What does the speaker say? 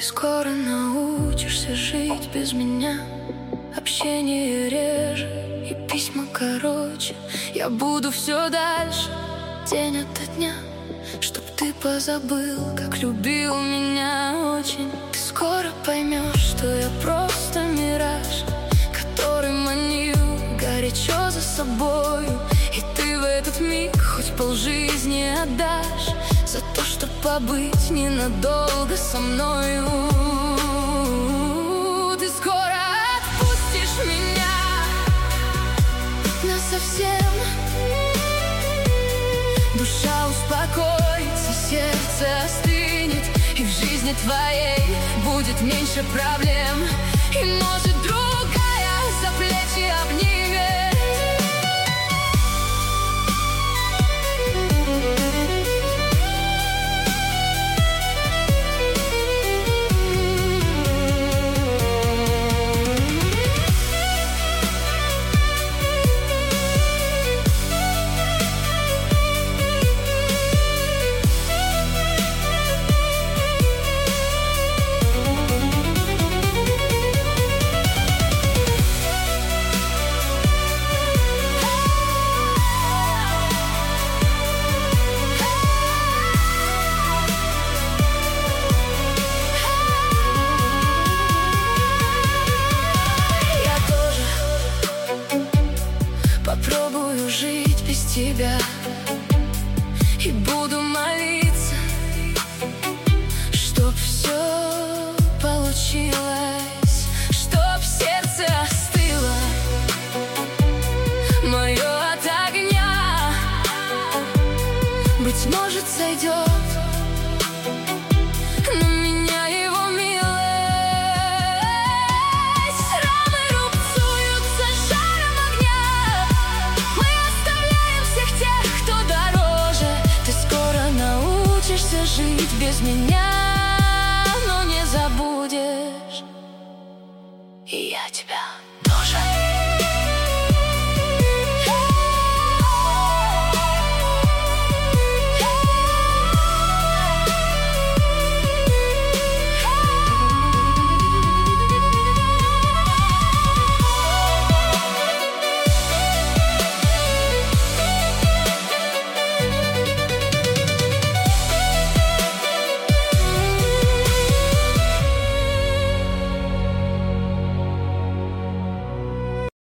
скоро научишься жить без меня. Общение реже и письма короче. Я буду все дальше, день ото дня, чтоб ты позабыл, как любил меня очень. Ты скоро поймешь, что я просто мираж, который манил горячо за собою. И ты в этот миг хоть полжизни отдашь за то, чтоб побыть ненадолго со мною. Ты скоро отпустишь меня насовсем. Душа успокоится, сердце остынет, и в жизни твоей будет меньше проблем. И может другая за плечи обнимет. Попробую жить без тебя и буду молиться, чтоб все получилось, чтоб сердце остыло мое от огня. Быть может, сойдет на меня его милость. Рамы рубцуются жаром огня. Мы оставляем всех тех, кто дороже. Ты скоро научишься жить без меня, но не забудешь, и я тебя тоже.